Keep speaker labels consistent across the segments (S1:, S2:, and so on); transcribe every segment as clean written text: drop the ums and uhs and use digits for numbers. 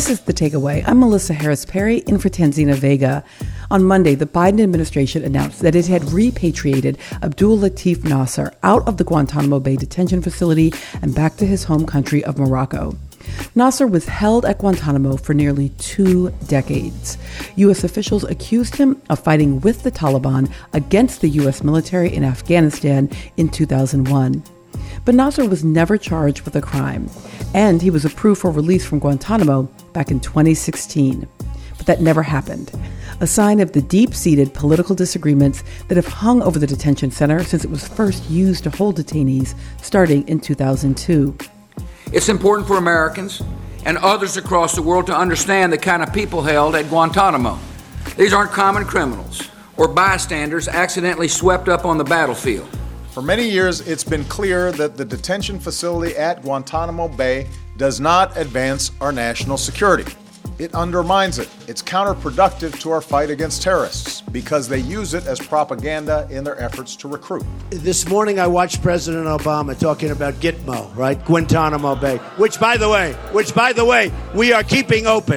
S1: This is The Takeaway. I'm Melissa Harris Perry, in for Tanzina Vega. On Monday, the Biden administration announced that it had repatriated Abdul Latif Nasser out of the Guantanamo Bay detention facility and back to his home country of Morocco. Nasser was held at Guantanamo for nearly 2 decades. U.S. officials accused him of fighting with the Taliban against the U.S. military in Afghanistan in 2001. But Nasser was never charged with a crime, and he was approved for release from Guantanamo back in 2016. But that never happened, a sign of the deep-seated political disagreements that have hung over the detention center since it was first used to hold detainees starting in 2002.
S2: It's important for Americans and others across the world to understand the kind of people held at Guantanamo. These aren't common criminals or bystanders accidentally swept up on the battlefield.
S3: For many years, it's been clear that the detention facility at Guantanamo Bay does not advance our national security. It undermines it. It's counterproductive to our fight against terrorists because they use it as propaganda in their efforts to recruit.
S4: This morning, I watched President Obama talking about Gitmo, right? Guantanamo Bay, which, by the way, we are keeping open,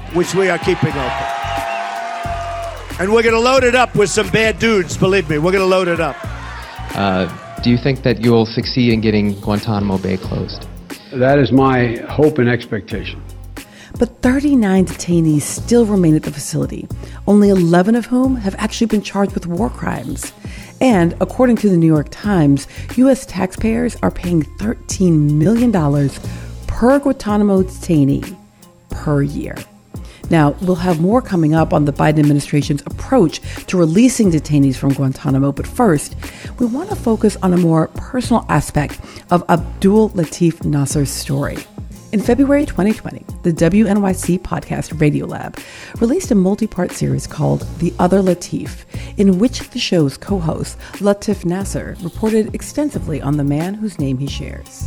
S4: And we're going to load it up with some bad dudes, believe me. We're going to load it up.
S5: Do you think that you'll succeed in getting Guantanamo Bay closed?
S6: That is my hope and expectation.
S1: But 39 detainees still remain at the facility, only 11 of whom have actually been charged with war crimes. And according to the New York Times, U.S. taxpayers are paying $13 million per Guantanamo detainee per year. Now, we'll have more coming up on the Biden administration's approach to releasing detainees from Guantanamo, but first, we want to focus on a more personal aspect of Abdul Latif Nasser's story. In February 2020, the WNYC podcast Radiolab released a multi-part series called The Other Latif, in which the show's co-host, Latif Nasser, reported extensively on the man whose name he shares.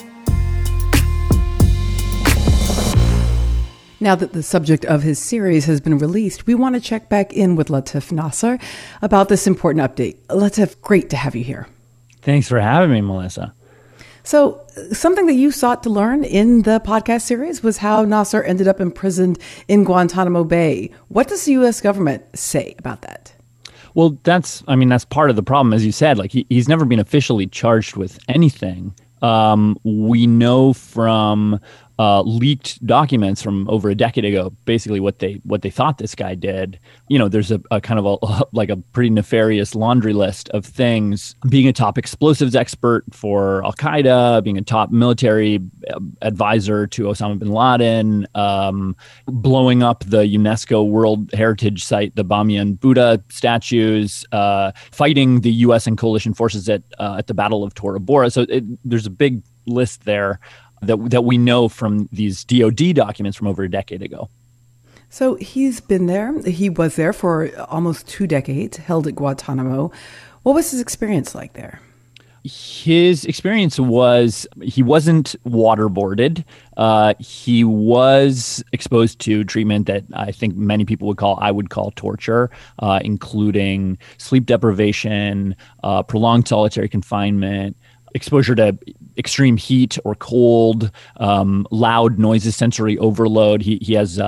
S1: Now that the subject of his series has been released, we want to check back in with Latif Nasser about this important update. Latif, great to have you here.
S7: Thanks for having me, Melissa.
S1: So something that you sought to learn in the podcast series was how Nasser ended up imprisoned in Guantanamo Bay. What does the U.S. government say about that?
S7: Well, that's part of the problem, as you said. Like he's never been officially charged with anything. We know from leaked documents from over a decade ago, basically what they thought this guy did. You know, there's a kind of a pretty nefarious laundry list of things: being a top explosives expert for Al Qaeda, being a top military advisor to Osama bin Laden, blowing up the UNESCO World Heritage Site, the Bamiyan Buddha statues, fighting the U.S. and coalition forces at the Battle of Tora Bora. So there's a big list there that we know from these DOD documents from over a decade ago.
S1: So he's been there. He was there for almost 2 decades, held at Guantanamo. What was his experience like there?
S7: His experience was he wasn't waterboarded. He was exposed to treatment that I think many people I would call torture, including sleep deprivation, prolonged solitary confinement, exposure to extreme heat or cold, loud noises, sensory overload. He has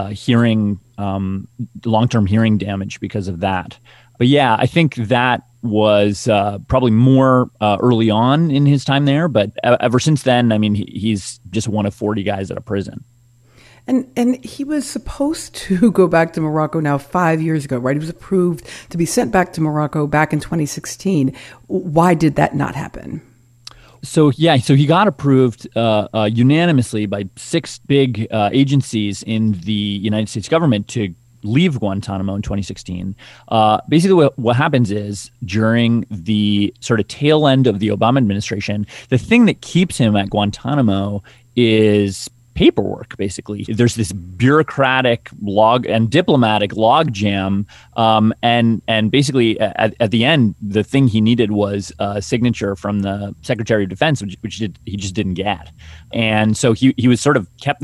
S7: long-term hearing damage because of that. But yeah, I think that was probably more early on in his time there. But ever since then, I mean, he's just one of 40 guys at a prison.
S1: And he was supposed to go back to Morocco now 5 years ago, right? He was approved to be sent back to Morocco back in 2016. Why did that not happen?
S7: So he got approved unanimously by 6 big agencies in the United States government to leave Guantanamo in 2016. Basically, what happens is during the sort of tail end of the Obama administration, the thing that keeps him at Guantanamo is paperwork, basically. There's this bureaucratic log and diplomatic log jam. And basically at the end, the thing he needed was a signature from the Secretary of Defense, which he just didn't get. And so he was sort of kept there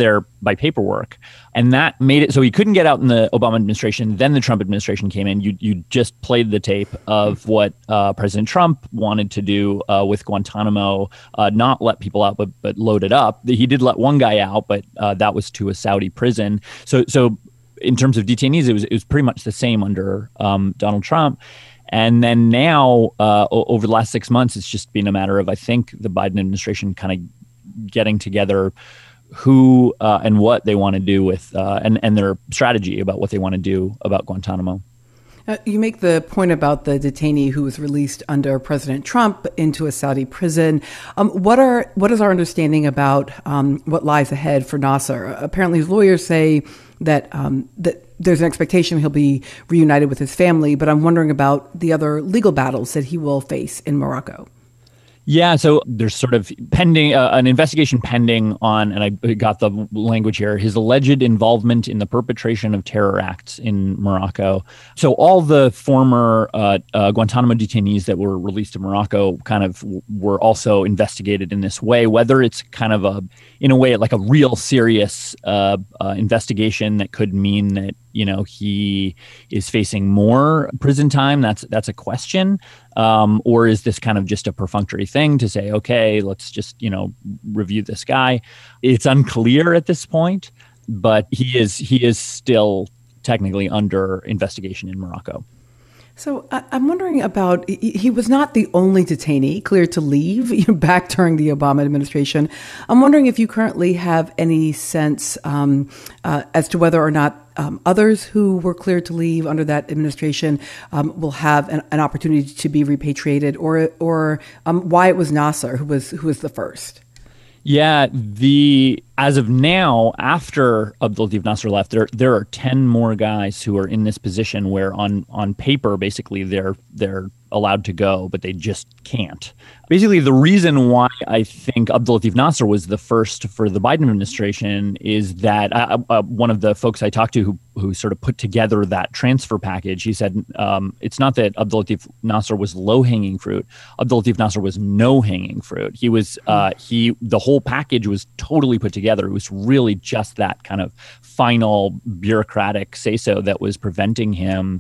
S7: by paperwork. And that made it so he couldn't get out in the Obama administration. Then the Trump administration came in. You just played the tape of what President Trump wanted to do with Guantanamo, not let people out, but load it up. He did let one guy out, but that was to a Saudi prison. So in terms of detainees, it was pretty much the same under Donald Trump. And then now, over the last 6 months, it's just been a matter of, I think, the Biden administration kind of getting together who and what they want to do with and their strategy about what they want to do about Guantanamo.
S1: You make the point about the detainee who was released under President Trump into a Saudi prison. What is our understanding about what lies ahead for Nasser? Apparently, his lawyers say that there's an expectation he'll be reunited with his family, but I'm wondering about the other legal battles that he will face in Morocco.
S7: Yeah, so there's sort of pending an investigation pending on, and I got the language here, his alleged involvement in the perpetration of terror acts in Morocco. So all the former Guantanamo detainees that were released to Morocco kind of were also investigated in this way, whether it's kind of in a way like a real serious investigation that could mean that, he is facing more prison time. That's a question. Or is this kind of just a perfunctory thing to say, okay, let's just, review this guy? It's unclear at this point, but he is still technically under investigation in Morocco.
S1: So I'm wondering about, he was not the only detainee cleared to leave back during the Obama administration. I'm wondering if you currently have any sense as to whether or not others who were cleared to leave under that administration will have an opportunity to be repatriated, or why it was Nasser who was the first.
S7: Yeah, as of now, after Abdul Latif Nasser left, there are 10 more guys who are in this position where on paper, basically, they're allowed to go, but they just can't. Basically, the reason why I think Abdul Latif Nasser was the first for the Biden administration is that one of the folks I talked to who sort of put together that transfer package, he said it's not that Abdul Latif Nasser was low-hanging fruit. Abdul Latif Nasser was no-hanging fruit. He was the whole package was totally put together. It was really just that kind of final bureaucratic say-so that was preventing him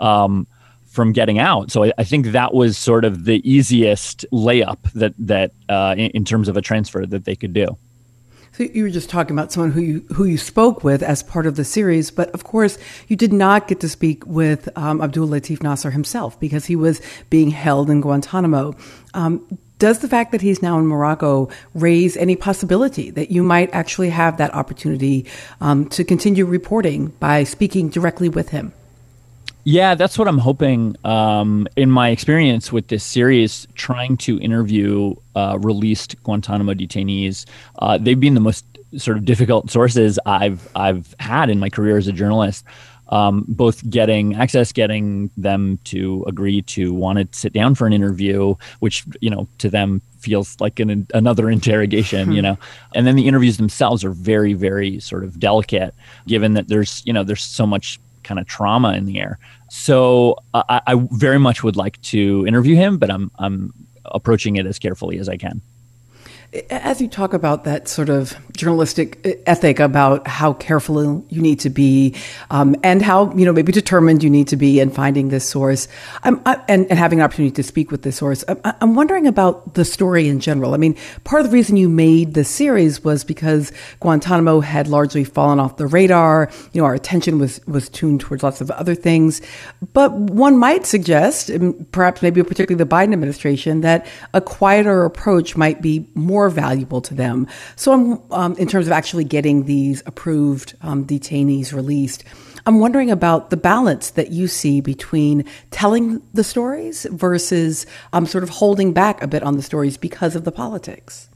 S7: from getting out. So I think that was sort of the easiest layup that in terms of a transfer that they could do.
S1: So you were just talking about someone who you spoke with as part of the series, but of course you did not get to speak with Abdul Latif Nasser himself because he was being held in Guantanamo. Does the fact that he's now in Morocco raise any possibility that you might actually have that opportunity to continue reporting by speaking directly with him?
S7: Yeah, that's what I'm hoping. In my experience with this series, trying to interview released Guantanamo detainees, they've been the most sort of difficult sources I've had in my career as a journalist. Both getting them to agree to want to sit down for an interview, which to them feels like another interrogation, and then the interviews themselves are very, very sort of delicate, given that there's so much kind of trauma in the air. So I very much would like to interview him, but I'm approaching it as carefully as I can.
S1: As you talk about that sort of journalistic ethic about how careful you need to be, and how maybe determined you need to be in finding this source, and having an opportunity to speak with this source, I'm wondering about the story in general. I mean, part of the reason you made the series was because Guantanamo had largely fallen off the radar. Our attention was tuned towards lots of other things. But one might suggest, and perhaps maybe particularly the Biden administration, that a quieter approach might be more valuable to them. So I'm, in terms of actually getting these approved detainees released, I'm wondering about the balance that you see between telling the stories versus sort of holding back a bit on the stories because of the politics.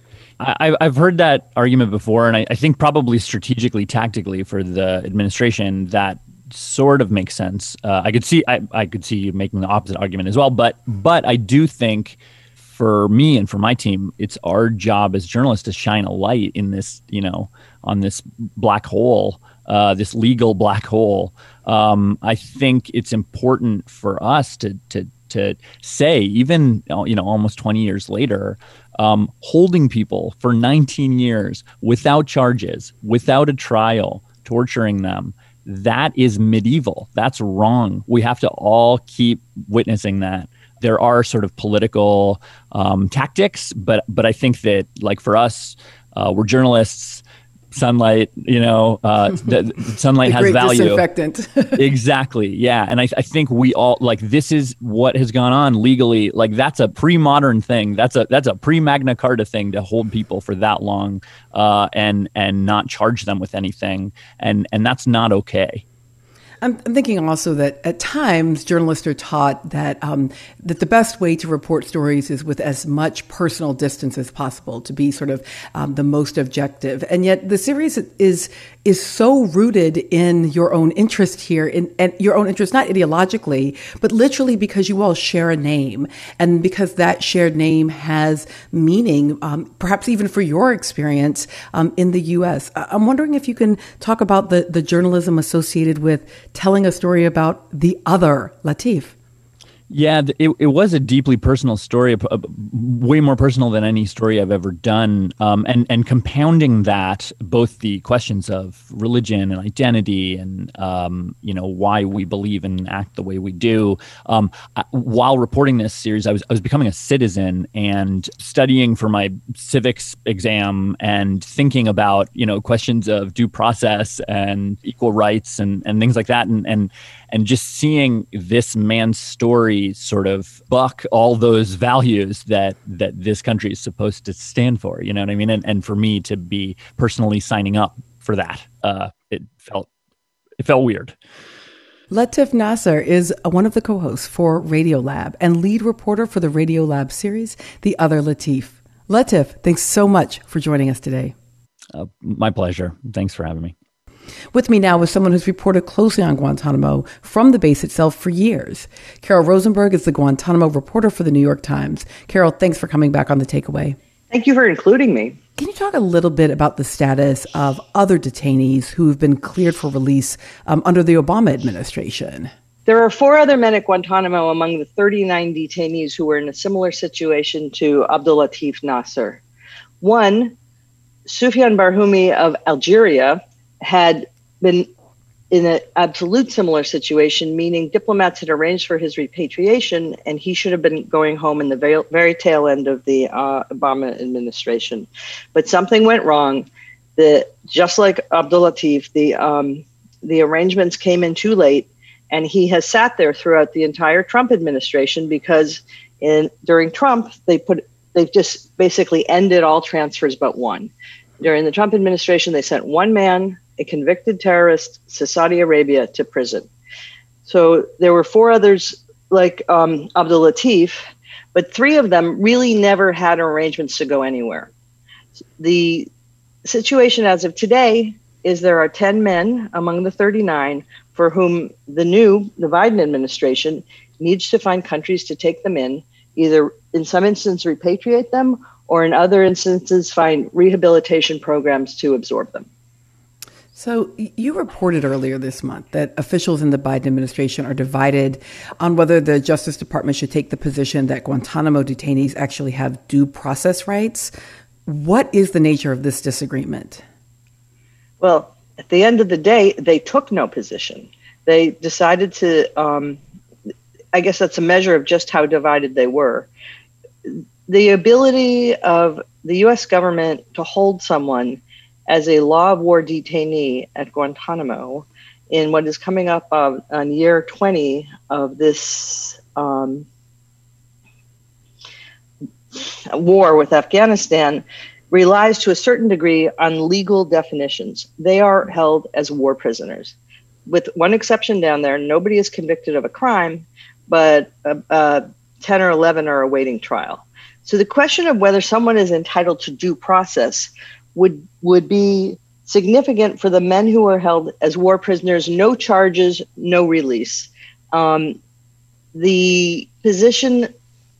S7: I've heard that argument before, and I think probably strategically, tactically for the administration, that sort of makes sense. I could see you making the opposite argument as well, but I do think, for me and for my team, it's our job as journalists to shine a light in this, on this black hole, this legal black hole. I think it's important for us to to say, even, almost 20 years later, holding people for 19 years without charges, without a trial, torturing them, that is medieval. That's wrong. We have to all keep witnessing that. There are sort of political tactics, but I think that, like, for us, we're journalists. Sunlight, sunlight has
S1: great
S7: value.
S1: Disinfectant.
S7: Exactly. Yeah. And I think we all, like, this is what has gone on legally. Like, that's a pre-modern thing. That's a pre-Magna Carta thing to hold people for that long and not charge them with anything. And that's not okay.
S1: I'm thinking also that at times journalists are taught that that the best way to report stories is with as much personal distance as possible, to be sort of the most objective. And yet the series is so rooted in your own interest here, and your own interest, not ideologically, but literally because you all share a name, and because that shared name has meaning, perhaps even for your experience in the U.S. I'm wondering if you can talk about the journalism associated with telling a story about the other Latif.
S7: Yeah, it was a deeply personal story, way more personal than any story I've ever done. And compounding that, both the questions of religion and identity and, why we believe and act the way we do. While reporting this series, I was becoming a citizen and studying for my civics exam and thinking about, questions of due process and equal rights and things like that. And just seeing this man's story sort of buck all those values that this country is supposed to stand for, you know what I mean? And for me to be personally signing up for that, it felt weird.
S1: Latif Nasser is one of the co-hosts for Radiolab and lead reporter for the Radiolab series, The Other Latif. Latif, thanks so much for joining us today.
S7: My pleasure. Thanks for having me.
S1: With me now is someone who's reported closely on Guantanamo from the base itself for years. Carol Rosenberg is the Guantanamo reporter for the New York Times. Carol, thanks for coming back on The Takeaway.
S8: Thank you for including me.
S1: Can you talk a little bit about the status of other detainees who've been cleared for release under the Obama administration?
S8: There are 4 other men at Guantanamo among the 39 detainees who were in a similar situation to Abdul Latif Nasser. One, Soufiane Barhoumi of Algeria, had been in an absolute similar situation, meaning diplomats had arranged for his repatriation, and he should have been going home in the very tail end of the Obama administration. But something went wrong. Just like Abdul Latif, the arrangements came in too late, and he has sat there throughout the entire Trump administration because during Trump, they've just basically ended all transfers but one. During the Trump administration, they sent one man, a convicted terrorist, to Saudi Arabia to prison. So there were 4 others like Abdul Latif, but 3 of them really never had arrangements to go anywhere. The situation as of today is there are 10 men among the 39 for whom the Biden administration needs to find countries to take them in, either in some instances repatriate them, or in other instances find rehabilitation programs to absorb them.
S1: So you reported earlier this month that officials in the Biden administration are divided on whether the Justice Department should take the position that Guantanamo detainees actually have due process rights. What is the nature of this disagreement?
S8: Well, at the end of the day, they took no position. They decided to, I guess that's a measure of just how divided they were. The ability of the U.S. government to hold someone as a law of war detainee at Guantanamo in what is coming up on year 20 of this war with Afghanistan relies to a certain degree on legal definitions. They are held as war prisoners. With one exception down there, nobody is convicted of a crime, but 10 or 11 are awaiting trial. So the question of whether someone is entitled to due process would be significant for the men who are held as war prisoners, no charges, no release. The position,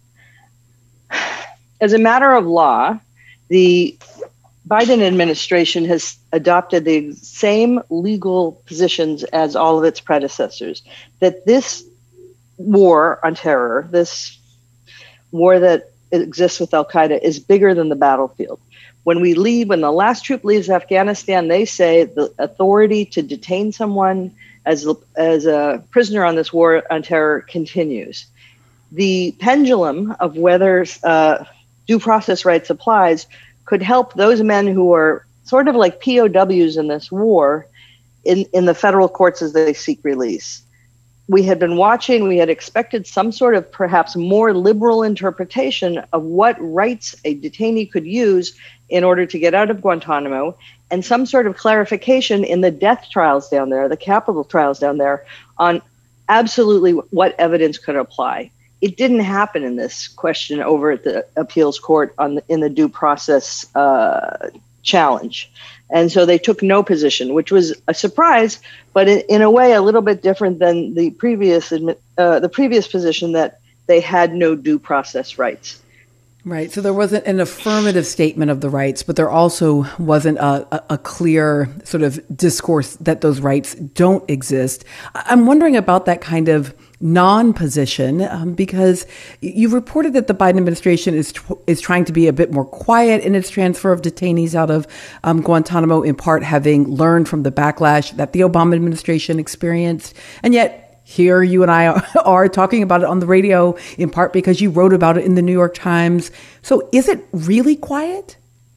S8: as a matter of law, the Biden administration has adopted the same legal positions as all of its predecessors, that this war on terror, this war that exists with Al-Qaeda, is bigger than the battlefield. When the last troop leaves Afghanistan, they say the authority to detain someone as a prisoner on this war on terror continues. The pendulum of whether due process rights applies could help those men who are sort of like POWs in this war in the federal courts as they seek release. We had been watching, we had expected some sort of perhaps more liberal interpretation of what rights a detainee could use in order to get out of Guantanamo, and some sort of clarification in the death trials down there, the capital trials down there, on absolutely what evidence could apply. It didn't happen in this question over at the appeals court in the due process challenge. And so they took no position, which was a surprise, but in a way a little bit different than the previous position that they had no due process rights.
S1: Right. So there wasn't an affirmative statement of the rights, but there also wasn't a clear sort of discourse that those rights don't exist. I'm wondering about that kind of non-position, because you reported that the Biden administration is trying to be a bit more quiet in its transfer of detainees out of Guantanamo, in part having learned from the backlash that the Obama administration experienced. And yet here you and I are talking about it on the radio, in part because you wrote about it in the New York Times. So is it really quiet?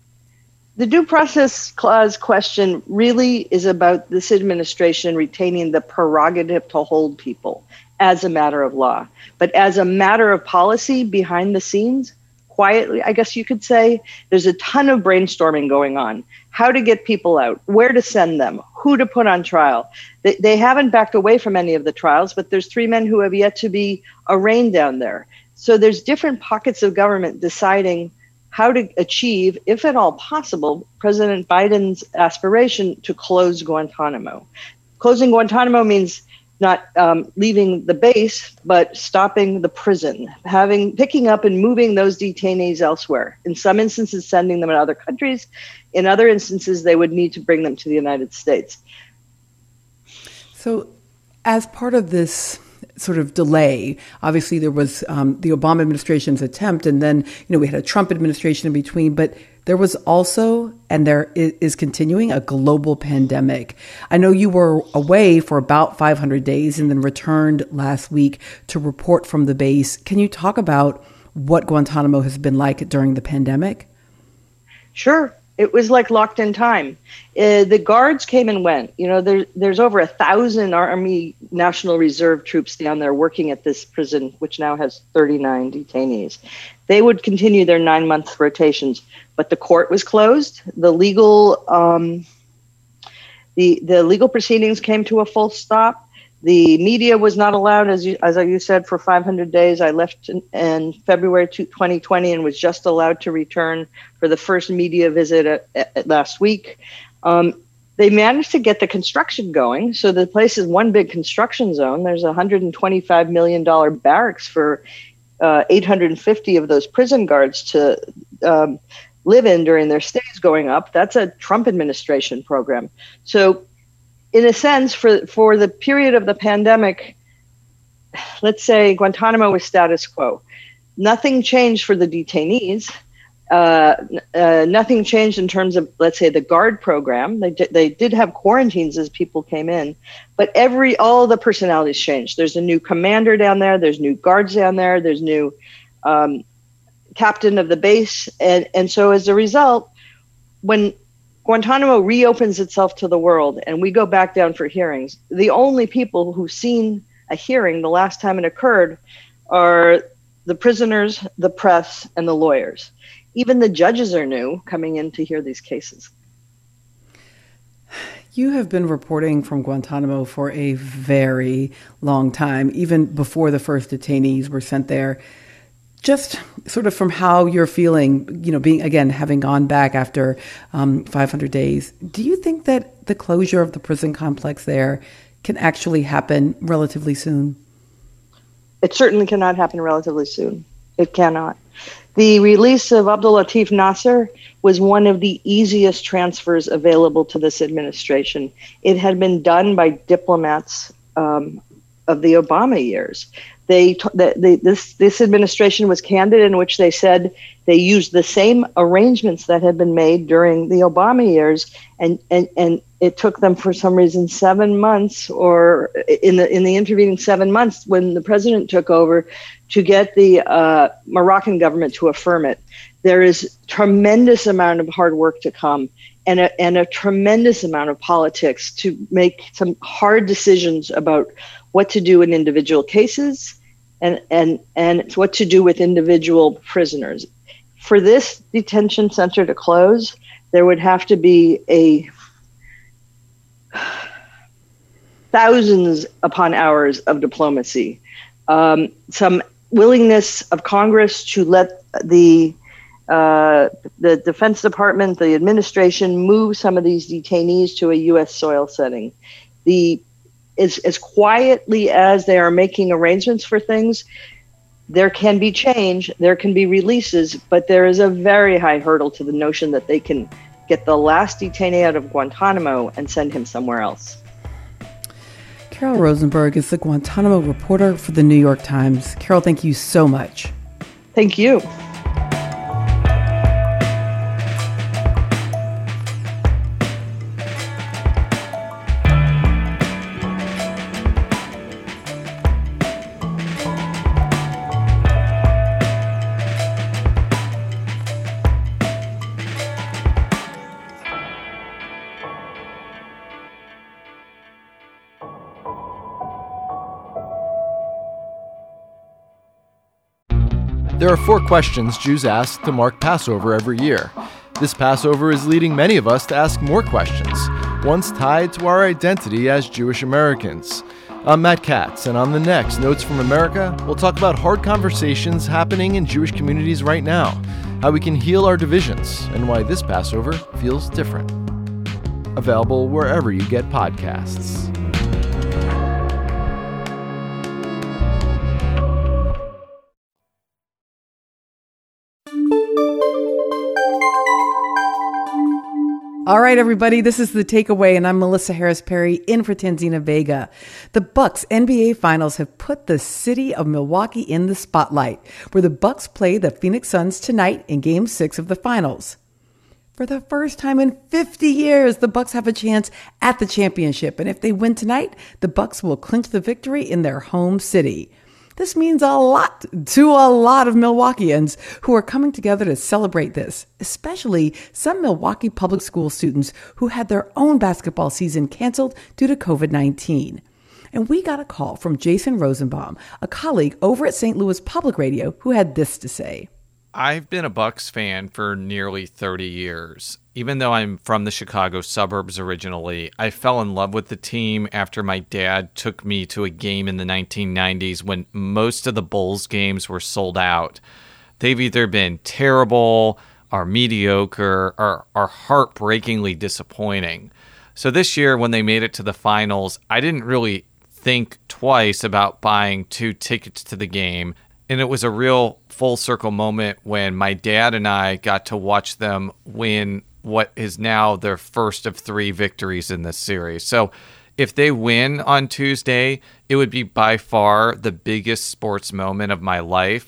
S8: The due process clause question really is about this administration retaining the prerogative to hold people as a matter of law. But as a matter of policy behind the scenes, quietly, I guess you could say, there's a ton of brainstorming going on. How to get people out, where to send them, who to put on trial. They haven't backed away from any of the trials, but there's 3 men who have yet to be arraigned down there. So there's different pockets of government deciding how to achieve, if at all possible, President Biden's aspiration to close Guantanamo. Closing Guantanamo means not leaving the base, but stopping the prison, picking up and moving those detainees elsewhere. In some instances, sending them to other countries. In other instances, they would need to bring them to the United States.
S1: So as part of this sort of delay, obviously there was the Obama administration's attempt, and then we had a Trump administration in between, but there was also, and there is continuing, a global pandemic. I know you were away for about 500 days and then returned last week to report from the base. Can you talk about what Guantanamo has been like during the pandemic?
S8: Sure. It was like locked in time. The guards came and went. There's over 1,000 Army National Reserve troops down there working at this prison, which now has 39 detainees. They would continue their 9-month rotations, but the court was closed. The legal proceedings came to a full stop. The media was not allowed, as you said, for 500 days. I left in February 2020 and was just allowed to return for the first media visit last week. They managed to get the construction going. So the place is one big construction zone. There's a $125 million barracks for 850 of those prison guards to live in during their stays going up. That's a Trump administration program. So in a sense, for the period of the pandemic, let's say Guantanamo was status quo. Nothing changed for the detainees. Nothing changed in terms of, let's say, the guard program. They did have quarantines as people came in, but all the personalities changed. There's a new commander down there. There's new guards down there. There's new captain of the base. And so as a result, when Guantanamo reopens itself to the world and we go back down for hearings, the only people who've seen a hearing the last time it occurred are the prisoners, the press, and the lawyers. Even the judges are new coming in to hear these cases.
S1: You have been reporting from Guantanamo for a very long time, even before the first detainees were sent there. Just sort of from how you're feeling, having gone back after 500 days, do you think that the closure of the prison complex there can actually happen relatively soon?
S8: It certainly cannot happen relatively soon. It cannot. The release of Abdul Latif Nasser was one of the easiest transfers available to this administration. It had been done by diplomats of the Obama years. This administration was candid in which they said they used the same arrangements that had been made during the Obama years, and it took them for some reason 7 months, or in the intervening 7 months when the president took over, to get the Moroccan government to affirm it. There is tremendous amount of hard work to come, and a tremendous amount of politics to make some hard decisions about what to do in individual cases and what to do with individual prisoners. For this detention center to close, there would have to be thousands upon hours of diplomacy, some willingness of Congress to let the Defense Department, the administration, move some of these detainees to a U.S. soil setting. As quietly as they are making arrangements for things, there can be change, there can be releases, but there is a very high hurdle to the notion that they can get the last detainee out of Guantanamo and send him somewhere else.
S1: Carol Rosenberg is the Guantanamo reporter for the New York Times. Carol, thank you so much.
S8: Thank you.
S9: There are 4 questions Jews ask to mark Passover every year. This Passover is leading many of us to ask more questions, ones tied to our identity as Jewish Americans. I'm Matt Katz, and on the next Notes from America, we'll talk about hard conversations happening in Jewish communities right now, how we can heal our divisions, and why this Passover feels different. Available wherever you get podcasts.
S1: All right, everybody, this is The Takeaway, and I'm Melissa Harris Perry in for Tanzina Vega. The Bucks NBA Finals have put the city of Milwaukee in the spotlight, where the Bucks play the Phoenix Suns tonight in Game 6 of the Finals. For the first time in 50 years, the Bucks have a chance at the championship, and if they win tonight, the Bucks will clinch the victory in their home city. This means a lot to a lot of Milwaukeeans who are coming together to celebrate this, especially some Milwaukee public school students who had their own basketball season canceled due to COVID-19. And we got a call from Jason Rosenbaum, a colleague over at St. Louis Public Radio, who had this to say.
S10: I've been a Bucks fan for nearly 30 years. Even though I'm from the Chicago suburbs originally, I fell in love with the team after my dad took me to a game in the 1990s when most of the Bulls games were sold out. They've either been terrible, are mediocre, or are heartbreakingly disappointing. So this year, when they made it to the finals, I didn't really think twice about buying 2 tickets to the game. And it was a real full circle moment when my dad and I got to watch them win what is now their first of 3 victories in this series. So if they win on Tuesday, it would be by far the biggest sports moment of my life.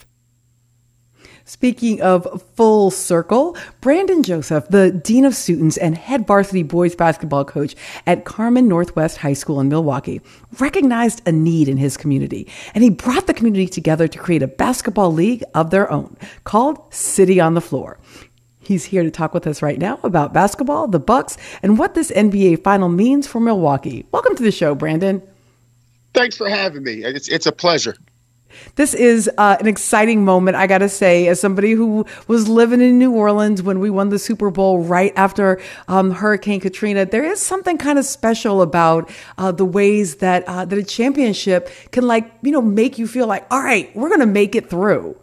S1: Speaking of full circle, Brandon Joseph, the Dean of Students and head varsity boys basketball coach at Carmen Northwest High School in Milwaukee, recognized a need in his community, and he brought the community together to create a basketball league of their own called City on the Floor. He's here to talk with us right now about basketball, the Bucks, and what this NBA final means for Milwaukee. Welcome to the show, Brandon.
S11: Thanks for having me. It's a pleasure.
S1: This is an exciting moment, I got to say, as somebody who was living in New Orleans when we won the Super Bowl right after Hurricane Katrina. There is something kind of special about the ways that a championship can, make you feel like, all right, we're going to make it through.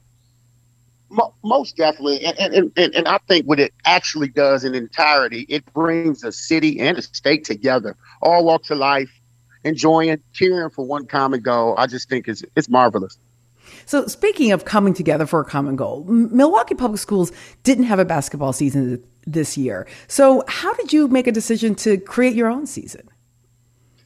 S11: Most definitely. And I think what it actually does in entirety, it brings a city and a state together, all walks of life, enjoying, cheering for one common goal. I just think it's marvelous.
S1: So speaking of coming together for a common goal, Milwaukee Public Schools didn't have a basketball season this year. So how did you make a decision to create your own season?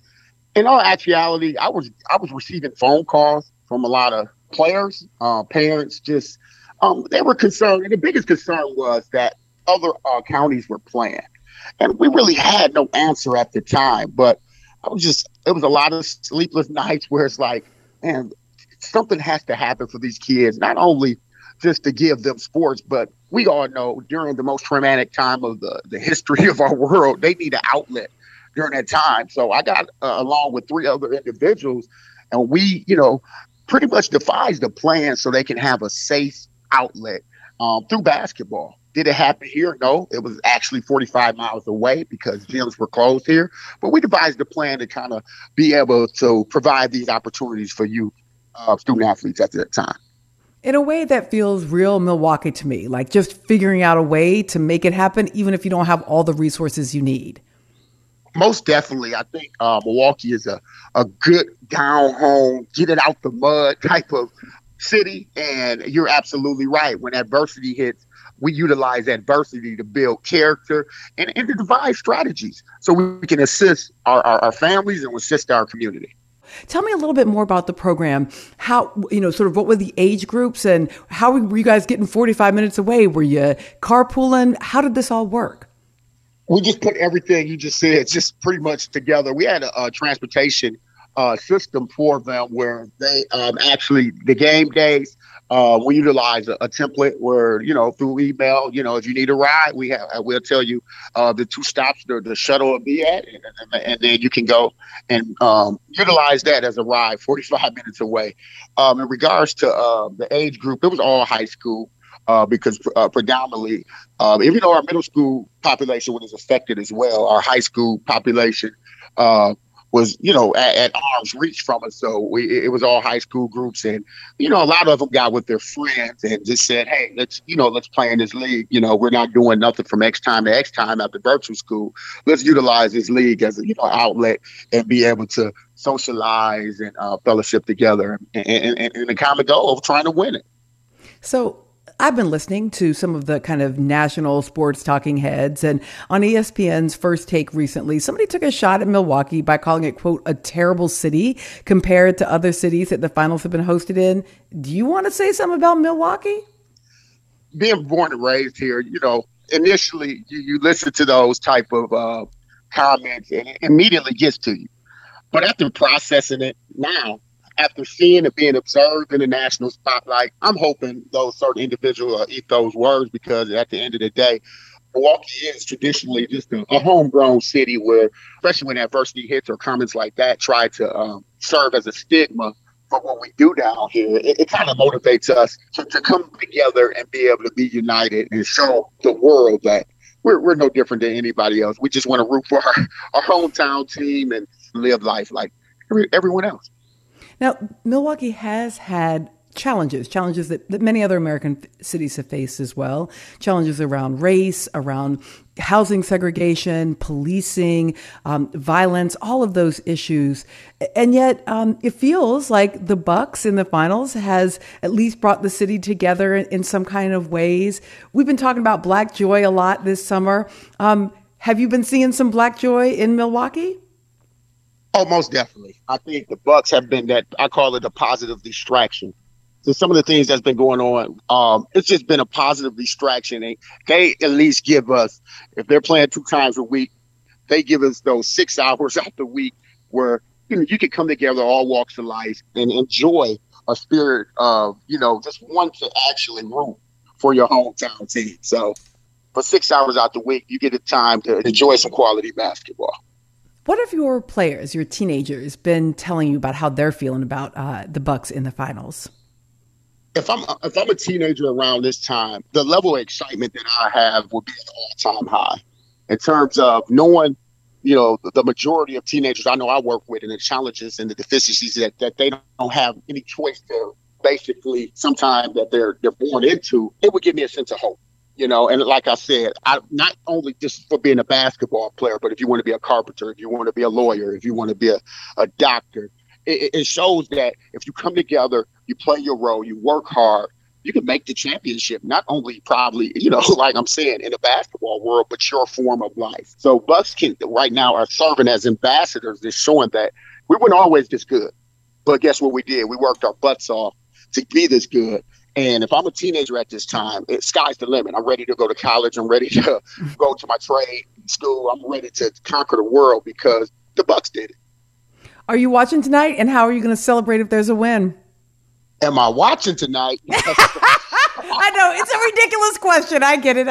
S11: In all actuality, I was receiving phone calls from a lot of players, parents, just they were concerned. And the biggest concern was that other counties were playing. And we really had no answer at the time. But it was a lot of sleepless nights where it's like, man, something has to happen for these kids, not only just to give them sports, but we all know during the most traumatic time of the history of our world, they need an outlet during that time. So I got along with 3 other individuals, and we, pretty much devised a plan so they can have a safe outlet through basketball. Did it happen here? No, it was actually 45 miles away because gyms were closed here. But we devised a plan to kind of be able to provide these opportunities for youth student athletes at that time.
S1: In a way that feels real Milwaukee to me, like just figuring out a way to make it happen, even if you don't have all the resources you need.
S11: Most definitely. I think Milwaukee is a good down home, get it out the mud type of city. And you're absolutely right. When adversity hits, we utilize adversity to build character and to devise strategies so we can assist our families and assist our community.
S1: Tell me a little bit more about the program. How, sort of what were the age groups and how were you guys getting 45 minutes away? Were you carpooling? How did this all work?
S11: We just put everything you just said just pretty much together. We had a transportation system for them where they actually, the game days, we utilize a template where, through email, if you need a ride, we'll tell you the 2 stops the shuttle will be at, and then you can go and utilize that as a ride 45 minutes away. In regards to the age group, it was all high school. Because predominantly, even though our middle school population was affected as well, our high school population was, at arm's reach from us. So it was all high school groups. And, a lot of them got with their friends and just said, hey, let's play in this league. We're not doing nothing from X time to X time after virtual school. Let's utilize this league as an outlet and be able to socialize and fellowship together and the common goal of trying to win it.
S1: So I've been listening to some of the kind of national sports talking heads, and on ESPN's First Take recently, somebody took a shot at Milwaukee by calling it, quote, a terrible city compared to other cities that the finals have been hosted in. Do you want to say something about Milwaukee?
S11: Being born and raised here, initially you listen to those type of comments and it immediately gets to you. But after processing it now, after seeing it being observed in the national spotlight, I'm hoping those certain individuals eat those words, because at the end of the day, Milwaukee is traditionally just a homegrown city where, especially when adversity hits or comments like that try to serve as a stigma for what we do down here, it kind of motivates us to come together and be able to be united and show the world that we're no different than anybody else. We just want to root for our hometown team and live life like everyone else.
S1: Now, Milwaukee has had challenges that many other American cities have faced as well. Challenges around race, around housing segregation, policing, violence, all of those issues. And yet it feels like the Bucks in the finals has at least brought the city together in some kind of ways. We've been talking about Black joy a lot this summer. Have you been seeing some Black joy in Milwaukee?
S11: Oh, most definitely. I think the Bucks have been that, I call it a positive distraction. So some of the things that's been going on, it's just been a positive distraction. They at least give us, if they're playing 2 times a week, they give us those 6 hours out the week where you can come together, all walks of life, and enjoy a spirit of, just want to actually root for your hometown team. So for 6 hours out the week, you get the time to enjoy some quality basketball.
S1: What have your players, your teenagers, been telling you about how they're feeling about the Bucks in the finals?
S11: If I'm a teenager around this time, the level of excitement that I have will be an all-time high in terms of knowing, the majority of teenagers I know I work with and the challenges and the deficiencies that they don't have any choice to basically sometimes that they're born into. It would give me a sense of hope. And like I said, not only just for being a basketball player, but if you want to be a carpenter, if you want to be a lawyer, if you want to be a doctor, it shows that if you come together, you play your role, you work hard, you can make the championship, not only probably, like I'm saying, in the basketball world, but your form of life. So Bucks right now are serving as ambassadors. They're showing that We weren't always this good. But guess what we did? We worked our butts off to be this good. And if I'm a teenager at this time, sky's the limit. I'm ready to go to college. I'm ready to go to my trade school. I'm ready to conquer the world because the Bucks did it.
S1: Are you watching tonight? And how are you going to celebrate if there's a win?
S11: Am I watching tonight?
S1: I know. It's a ridiculous question. I get it.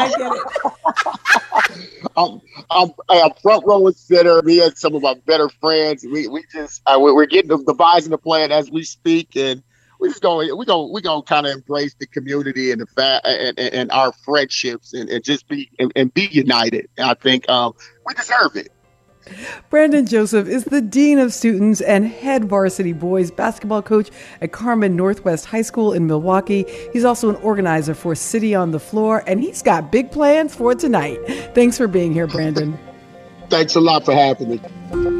S11: I'm front row and center. Me and some of my better friends. We're getting the buys in the plan as we speak, and we're gonna kind of embrace the community and and our friendships and just be united. And I think we deserve it.
S1: Brandon Joseph is the Dean of Students and head varsity boys basketball coach at Carmen Northwest High School in Milwaukee. He's also an organizer for City on the Floor, and he's got big plans for tonight. Thanks for being here, Brandon.
S11: Thanks a lot for having me.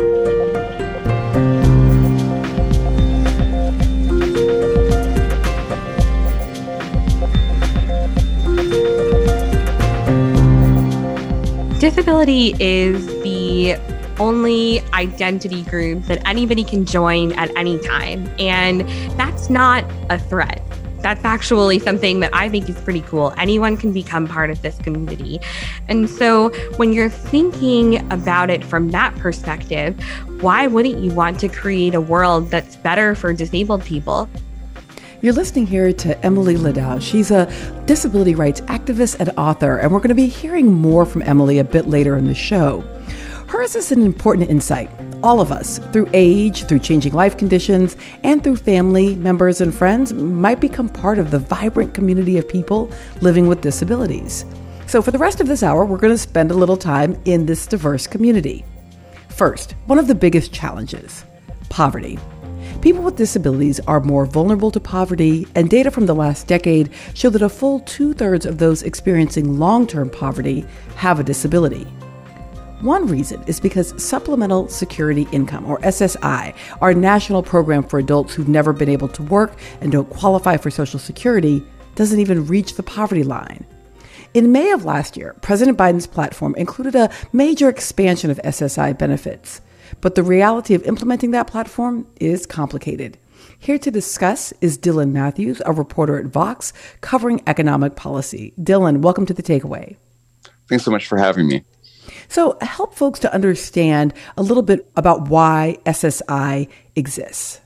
S12: Disability is the only identity group that anybody can join at any time. And that's not a threat. That's actually something that I think is pretty cool. Anyone can become part of this community. And so when you're thinking about it from that perspective, why wouldn't you want to create a world that's better for disabled people?
S1: You're listening here to Emily Ladau. She's a disability rights activist and author, and we're going to be hearing more from Emily a bit later in the show. Hers is an important insight. All of us, through age, through changing life conditions, and through family members and friends, might become part of the vibrant community of people living with disabilities. So for the rest of this hour, we're going to spend a little time in this diverse community. First, one of the biggest challenges, poverty. People with disabilities are more vulnerable to poverty, and data from the last decade show that a full 2/3 of those experiencing long-term poverty have a disability. One reason is because Supplemental Security Income, or SSI, our national program for adults who've never been able to work and don't qualify for Social Security, doesn't even reach the poverty line. In May of last year, President Biden's platform included a major expansion of SSI benefits. But the reality of implementing that platform is complicated. Here to discuss is Dylan Matthews, a reporter at Vox, covering economic policy. Dylan, welcome to The Takeaway.
S13: Thanks so much for having me.
S1: So help folks to understand a little bit about why SSI exists.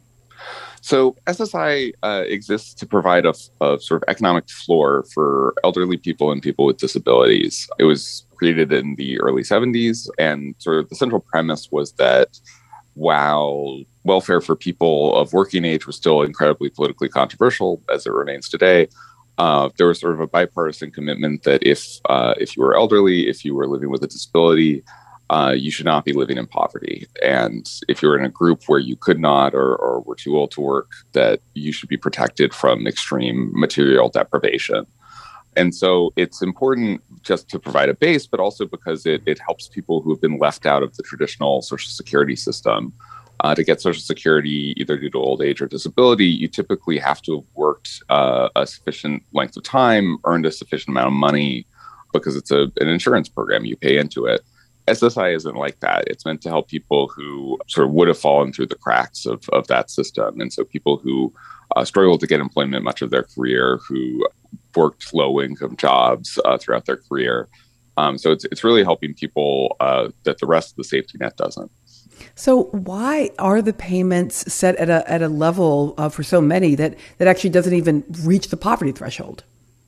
S13: So SSI exists to provide a sort of economic floor for elderly people and people with disabilities. It was created in the early 70s, and sort of the central premise was that while welfare for people of working age was still incredibly politically controversial, as it remains today, there was sort of a bipartisan commitment that if you were elderly, if you were living with a disability, you should not be living in poverty. And if you're in a group where you could not or were too old to work, that you should be protected from extreme material deprivation. And so it's important just to provide a base, but also because it helps people who have been left out of the traditional Social Security system. To get Social Security, either due to old age or disability, you typically have to have worked a sufficient length of time, earned a sufficient amount of money, because it's an insurance program. You pay into it. SSI isn't like that. It's meant to help people who sort of would have fallen through the cracks of that system. And so people who struggle to get employment much of their career, who worked low-income jobs throughout their career. So it's really helping people that the rest of the safety net doesn't.
S1: So why are the payments set at a level for so many that actually doesn't even reach the poverty threshold?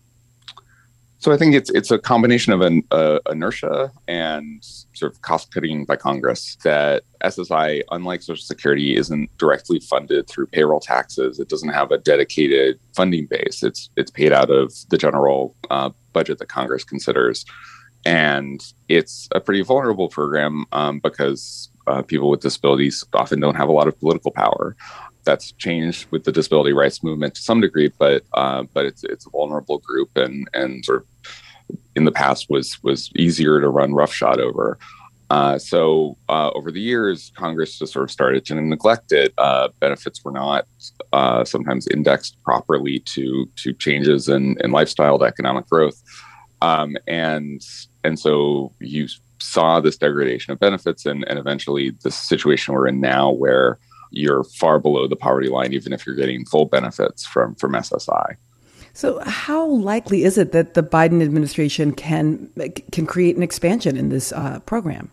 S13: So I think it's a combination of inertia and sort of cost cutting by Congress. That SSI, unlike Social Security, isn't directly funded through payroll taxes. It doesn't have a dedicated funding base. It's paid out of the general budget that Congress considers, and it's a pretty vulnerable program because people with disabilities often don't have a lot of political power. That's changed with the disability rights movement to some degree, but it's a vulnerable group and sort of in the past was easier to run roughshod over. So over the years, Congress just sort of started to neglect it. Benefits were not sometimes indexed properly to changes in lifestyle, to economic growth, and so you saw this degradation of benefits and eventually the situation we're in now where you're far below the poverty line, even if you're getting full benefits from SSI.
S1: So how likely is it that the Biden administration can create an expansion in this program?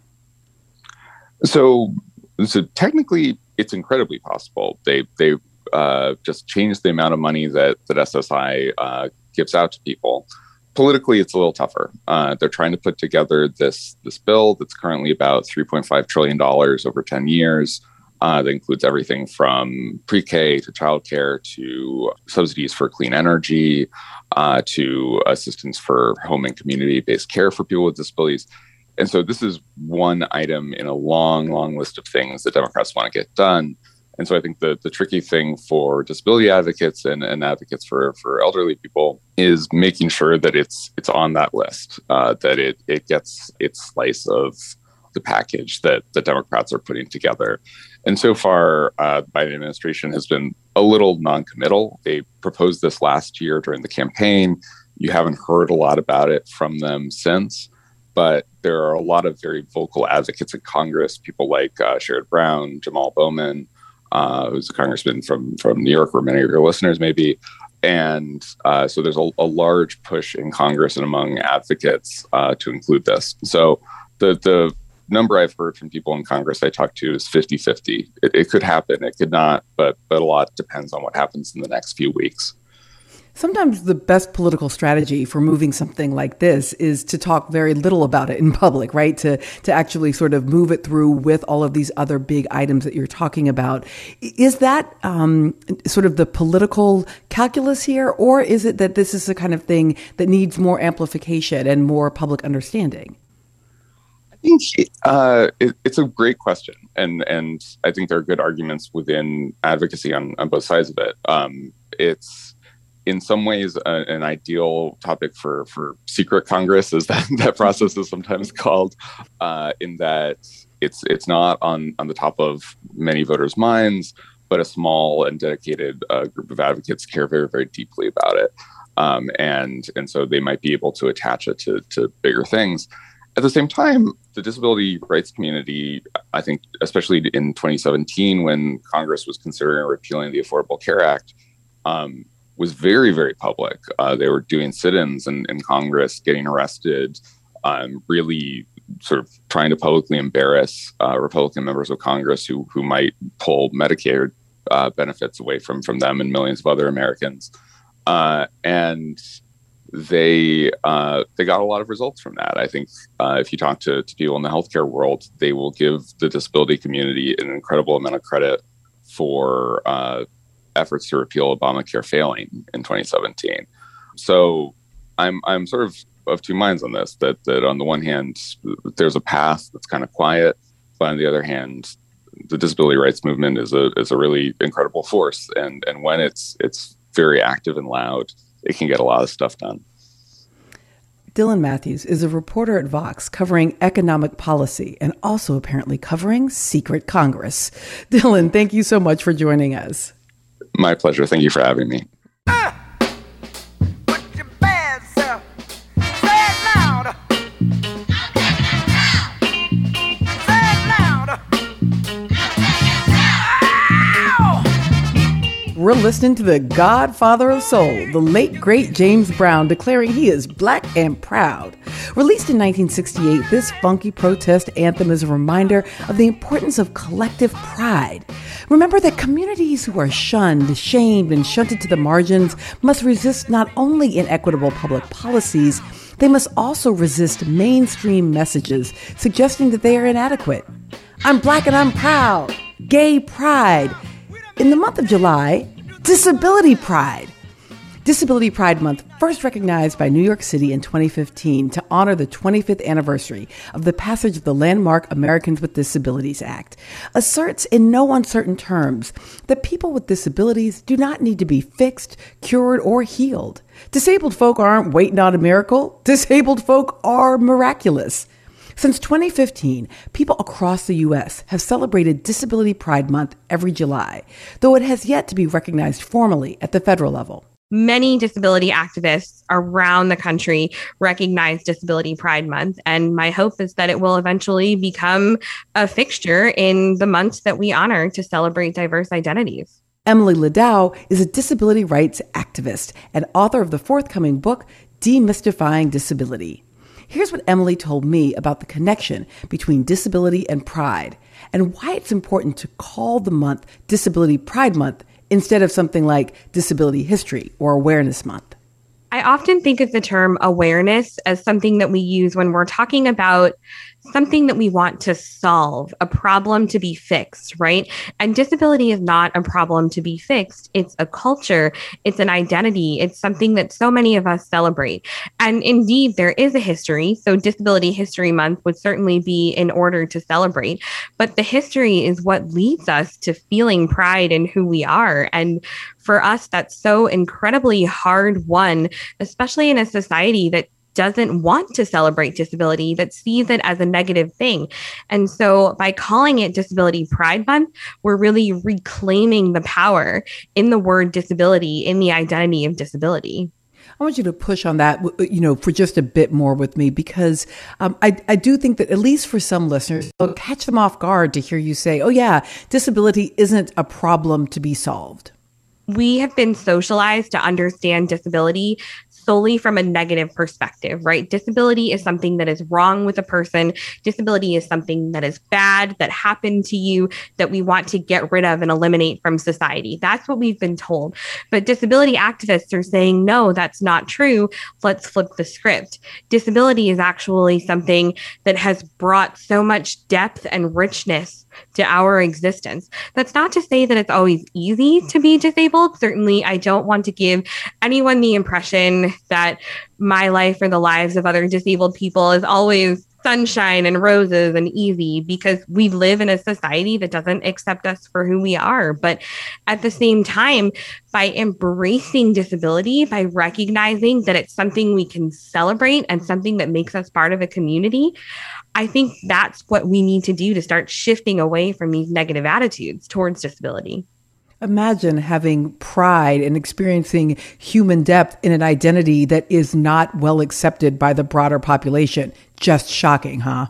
S13: So technically, it's incredibly possible. They just changed the amount of money that SSI gives out to people. Politically, it's a little tougher. They're trying to put together this bill that's currently about $3.5 trillion over 10 years. That includes everything from pre-K to childcare to subsidies for clean energy to assistance for home and community-based care for people with disabilities. And so this is one item in a long, long list of things that Democrats want to get done. And so I think the tricky thing for disability advocates and advocates for elderly people is making sure that it's on that list, that it gets its slice of the package that the Democrats are putting together. And so far, the Biden administration has been a little non-committal. They proposed this last year during the campaign. You haven't heard a lot about it from them since, but there are a lot of very vocal advocates in Congress, people like Sherrod Brown, Jamal Bowman, who's a congressman from New York, where many of your listeners may be. And so there's a large push in Congress and among advocates to include this. So the number I've heard from people in Congress I talked to is 50-50. It could happen, it could not, but a lot depends on what happens in the next few weeks.
S1: Sometimes the best political strategy for moving something like this is to talk very little about it in public, right? To actually sort of move it through with all of these other big items that you're talking about. Is that sort of the political calculus here, or is it that this is the kind of thing that needs more amplification and more public understanding?
S13: I think it's a great question, and I think there are good arguments within advocacy on both sides of it. It's in some ways an ideal topic for secret Congress, as that process is sometimes called, in that it's not on the top of many voters' minds, but a small and dedicated group of advocates care very, very deeply about it, and so they might be able to attach it to bigger things. At the same time, the disability rights community, I think, especially in 2017, when Congress was considering repealing the Affordable Care Act, was very, very public. They were doing sit-ins in Congress, getting arrested, really sort of trying to publicly embarrass Republican members of Congress who might pull Medicare benefits away from them and millions of other Americans. And they got a lot of results from that. I think if you talk to people in the healthcare world, they will give the disability community an incredible amount of credit for efforts to repeal Obamacare failing in 2017. So I'm sort of two minds on this, that on the one hand, there's a path that's kind of quiet, but on the other hand, the disability rights movement is a really incredible force. And when it's very active and loud, it can get a lot of stuff done.
S1: Dylan Matthews is a reporter at Vox covering economic policy and also apparently covering secret Congress. Dylan, thank you so much for joining us.
S13: My pleasure. Thank you for having me.
S1: We're listening to the godfather of soul, the late, great James Brown, declaring he is black and proud. Released in 1968, this funky protest anthem is a reminder of the importance of collective pride. Remember that communities who are shunned, shamed, and shunted to the margins must resist not only inequitable public policies, they must also resist mainstream messages suggesting that they are inadequate. I'm black and I'm proud. Gay pride. In the month of July, Disability Pride. Disability Pride Month, first recognized by New York City in 2015 to honor the 25th anniversary of the passage of the landmark Americans with Disabilities Act, asserts in no uncertain terms that people with disabilities do not need to be fixed, cured, or healed. Disabled folk aren't waiting on a miracle. Disabled folk are miraculous. Since 2015, people across the U.S. have celebrated Disability Pride Month every July, though it has yet to be recognized formally at the federal level.
S12: many disability activists around the country recognize Disability Pride Month. And my hope is that it will eventually become a fixture in the months that we honor to celebrate diverse identities.
S1: Emily Ladau is a disability rights activist and author of the forthcoming book, Demystifying Disability. Here's what Emily told me about the connection between disability and pride, and why it's important to call the month Disability Pride Month instead of something like Disability History or Awareness Month.
S12: I often think of the term awareness as something that we use when we're talking about something that we want to solve, a problem to be fixed, right? And disability is not a problem to be fixed. It's a culture. It's an identity. It's something that so many of us celebrate. And indeed, there is a history. So Disability History Month would certainly be in order to celebrate. But the history is what leads us to feeling pride in who we are. And for us, that's so incredibly hard won, especially in a society that doesn't want to celebrate disability, that sees it as a negative thing. And so by calling it Disability Pride Month, we're really reclaiming the power in the word disability, in the identity of disability.
S1: I want you to push on that, for just a bit more with me, because I do think that at least for some listeners, it'll catch them off guard to hear you say, oh yeah, disability isn't a problem to be solved.
S12: We have been socialized to understand disability solely from a negative perspective, right? Disability is something that is wrong with a person. Disability is something that is bad, that happened to you, that we want to get rid of and eliminate from society. That's what we've been told. But disability activists are saying, no, that's not true. Let's flip the script. Disability is actually something that has brought so much depth and richness to our existence. That's not to say that it's always easy to be disabled. Certainly, I don't want to give anyone the impression that my life or the lives of other disabled people is always sunshine and roses and easy, because we live in a society that doesn't accept us for who we are. But at the same time, by embracing disability, by recognizing that it's something we can celebrate and something that makes us part of a community, I think that's what we need to do to start shifting away from these negative attitudes towards disability.
S1: Imagine having pride and experiencing human depth in an identity that is not well accepted by the broader population. Just shocking, huh?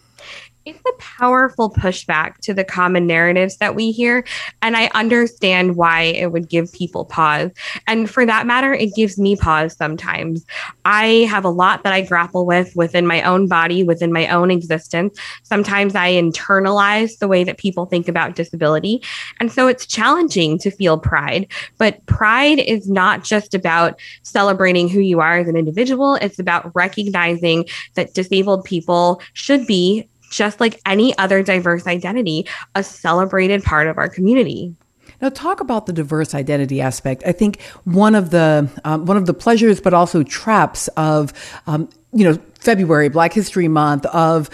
S12: It's a powerful pushback to the common narratives that we hear. And I understand why it would give people pause. And for that matter, it gives me pause sometimes. I have a lot that I grapple with within my own body, within my own existence. Sometimes I internalize the way that people think about disability. And so it's challenging to feel pride. But pride is not just about celebrating who you are as an individual. It's about recognizing that disabled people should be, just like any other diverse identity, a celebrated part of our community.
S1: Now, talk about the diverse identity aspect. I think one of the pleasures, but also traps of February, Black History Month, of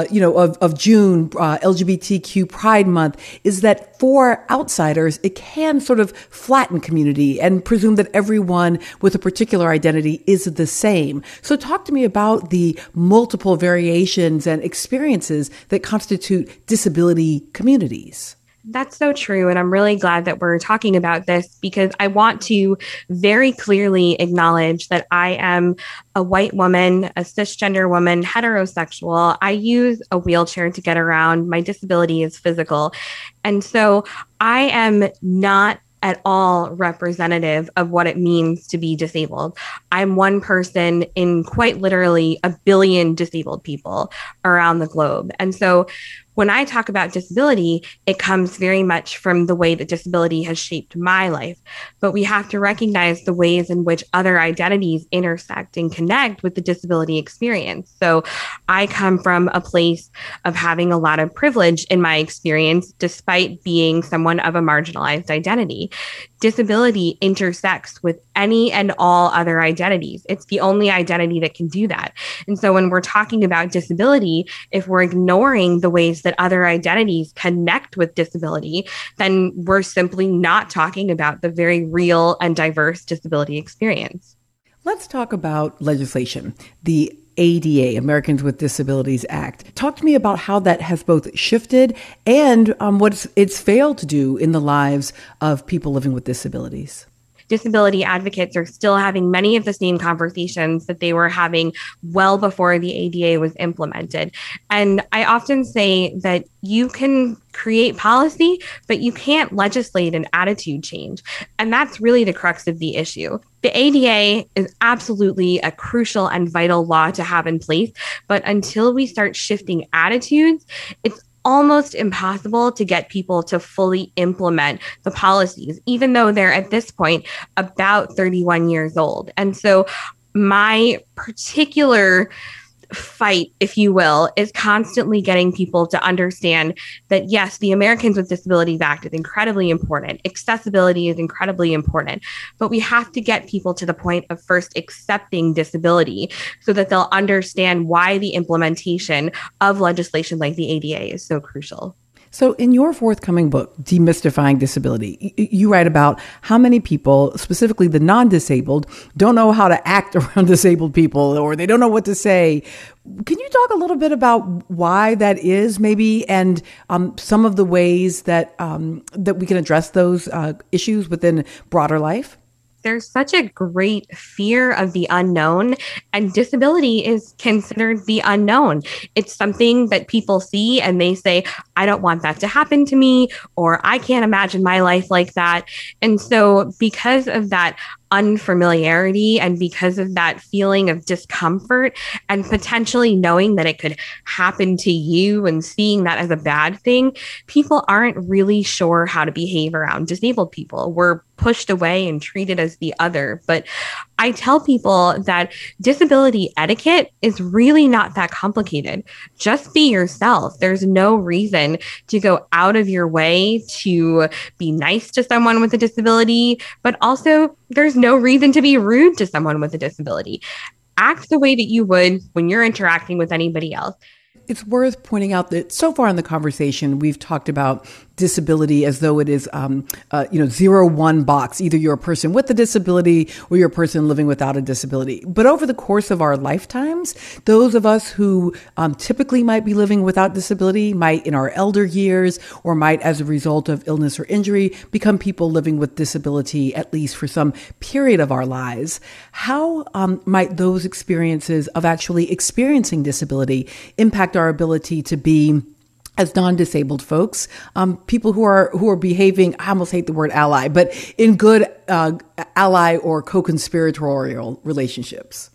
S1: June, LGBTQ Pride Month, is that for outsiders, it can sort of flatten community and presume that everyone with a particular identity is the same. So talk to me about the multiple variations and experiences that constitute disability communities.
S12: That's so true. And I'm really glad that we're talking about this, because I want to very clearly acknowledge that I am a white woman, a cisgender woman, heterosexual. I use a wheelchair to get around. My disability is physical. And so I am not at all representative of what it means to be disabled. I'm one person in quite literally a billion disabled people around the globe. And so when I talk about disability, it comes very much from the way that disability has shaped my life. But we have to recognize the ways in which other identities intersect and connect with the disability experience. So I come from a place of having a lot of privilege in my experience, despite being someone of a marginalized identity. Disability intersects with any and all other identities. It's the only identity that can do that. And so when we're talking about disability, if we're ignoring the ways that other identities connect with disability, then we're simply not talking about the very real and diverse disability experience.
S1: Let's talk about legislation. The ADA, Americans with Disabilities Act. Talk to me about how that has both shifted and what it's failed to do in the lives of people living with disabilities.
S12: disability advocates are still having many of the same conversations that they were having well before the ADA was implemented. And I often say that you can create policy, but you can't legislate an attitude change. And that's really the crux of the issue. The ADA is absolutely a crucial and vital law to have in place, but until we start shifting attitudes, it's almost impossible to get people to fully implement the policies, even though they're at this point about 31 years old. And so my particular fight, if you will, is constantly getting people to understand that, yes, the Americans with Disabilities Act is incredibly important. Accessibility is incredibly important, but we have to get people to the point of first accepting disability so that they'll understand why the implementation of legislation like the ADA is so crucial.
S1: So in your forthcoming book, Demystifying Disability, you write about how many people, specifically the non-disabled, don't know how to act around disabled people, or they don't know what to say. Can you talk a little bit about why that is, maybe, and some of the ways that that we can address those issues within broader life?
S12: There's such a great fear of the unknown, and disability is considered the unknown. It's something that people see and they say, I don't want that to happen to me, or I can't imagine my life like that. And so because of that unfamiliarity and because of that feeling of discomfort and potentially knowing that it could happen to you and seeing that as a bad thing, people aren't really sure how to behave around disabled people. We're pushed away and treated as the other. But I tell people that disability etiquette is really not that complicated. Just be yourself. There's no reason to go out of your way to be nice to someone with a disability, but also there's no reason to be rude to someone with a disability. Act the way that you would when you're interacting with anybody else.
S1: It's worth pointing out that so far in the conversation, we've talked about disability as though it is, 0-1 box. Either you're a person with a disability or you're a person living without a disability. But over the course of our lifetimes, those of us who typically might be living without disability might in our elder years or might as a result of illness or injury become people living with disability, at least for some period of our lives. How might those experiences of actually experiencing disability impact our ability to be, as non-disabled folks, people who are behaving, I almost hate the word ally, but in good ally or co-conspiratorial relationships?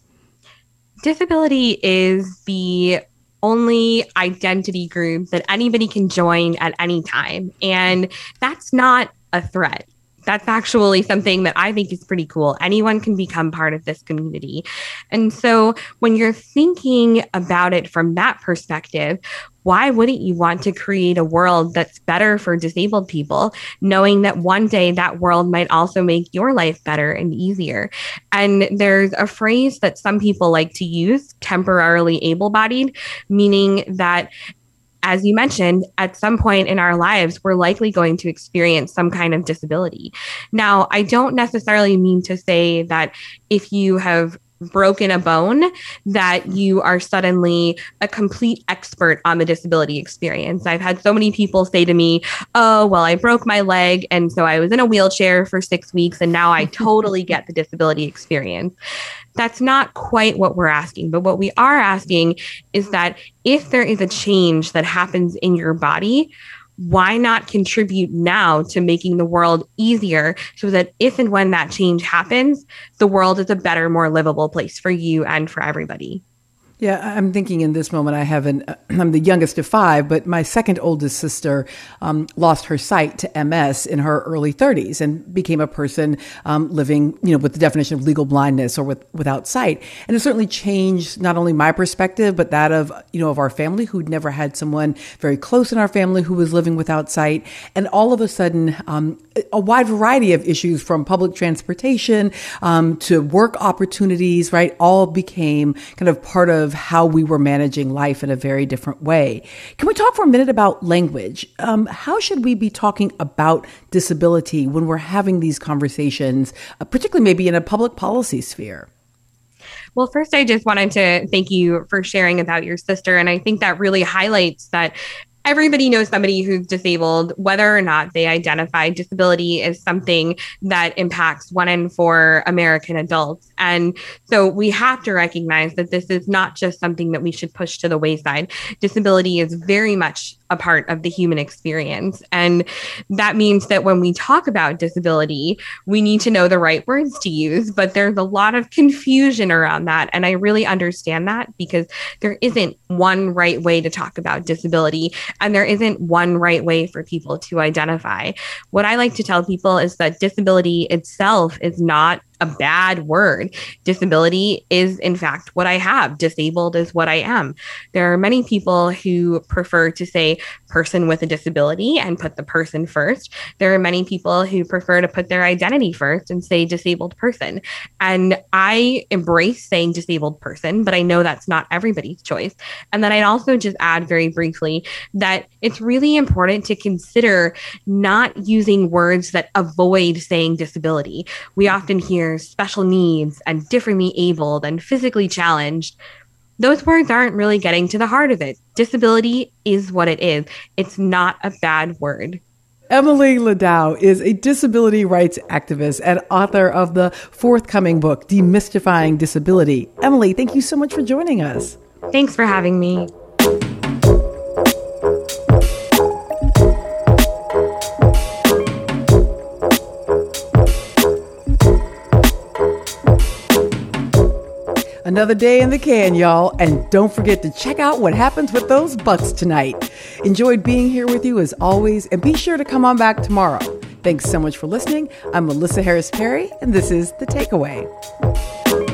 S12: Disability is the only identity group that anybody can join at any time. And that's not a threat. That's actually something that I think is pretty cool. Anyone can become part of this community. And so when you're thinking about it from that perspective, why wouldn't you want to create a world that's better for disabled people, knowing that one day that world might also make your life better and easier? And there's a phrase that some people like to use, temporarily able-bodied, meaning that, as you mentioned, at some point in our lives, we're likely going to experience some kind of disability. Now, I don't necessarily mean to say that if you have broken a bone, that you are suddenly a complete expert on the disability experience. I've had so many people say to me, oh, well, I broke my leg, and so I was in a wheelchair for 6 weeks, and now I totally get the disability experience. That's not quite what we're asking. But what we are asking is that if there is a change that happens in your body, why not contribute now to making the world easier so that if and when that change happens, the world is a better, more livable place for you and for everybody?
S1: Yeah, I'm thinking in this moment, I'm the youngest of 5, but my second oldest sister lost her sight to MS in her early 30s and became a person living, with the definition of legal blindness or without sight. And it certainly changed not only my perspective, but that of our family, who'd never had someone very close in our family who was living without sight. And all of a sudden, a wide variety of issues from public transportation to work opportunities, right, all became kind of part of how we were managing life in a very different way. Can we talk for a minute about language? How should we be talking about disability when we're having these conversations, particularly maybe in a public policy sphere?
S12: Well, first, I just wanted to thank you for sharing about your sister. And I think that really highlights that everybody knows somebody who's disabled, whether or not they identify disability as something that impacts 1 in 4 American adults. And so we have to recognize that this is not just something that we should push to the wayside. Disability is very much a part of the human experience. And that means that when we talk about disability, we need to know the right words to use, but there's a lot of confusion around that. And I really understand that because there isn't one right way to talk about disability, and there isn't one right way for people to identify. What I like to tell people is that disability itself is not a bad word. Disability is, in fact, what I have. Disabled is what I am. There are many people who prefer to say person with a disability and put the person first. There are many people who prefer to put their identity first and say disabled person. And I embrace saying disabled person, but I know that's not everybody's choice. And then I'd also just add very briefly that it's really important to consider not using words that avoid saying disability. We often hear special needs and differently abled and physically challenged. Those words aren't really getting to the heart of it. Disability is what it is. It's not a bad word.
S1: Emily Ladau is a disability rights activist and author of the forthcoming book, Demystifying Disability. Emily, thank you so much for joining us.
S12: Thanks for having me.
S1: Another day in the can, y'all. And don't forget to check out what happens with those Bucks tonight. Enjoyed being here with you as always, and be sure to come on back tomorrow. Thanks so much for listening. I'm Melissa Harris Perry, and this is The Takeaway.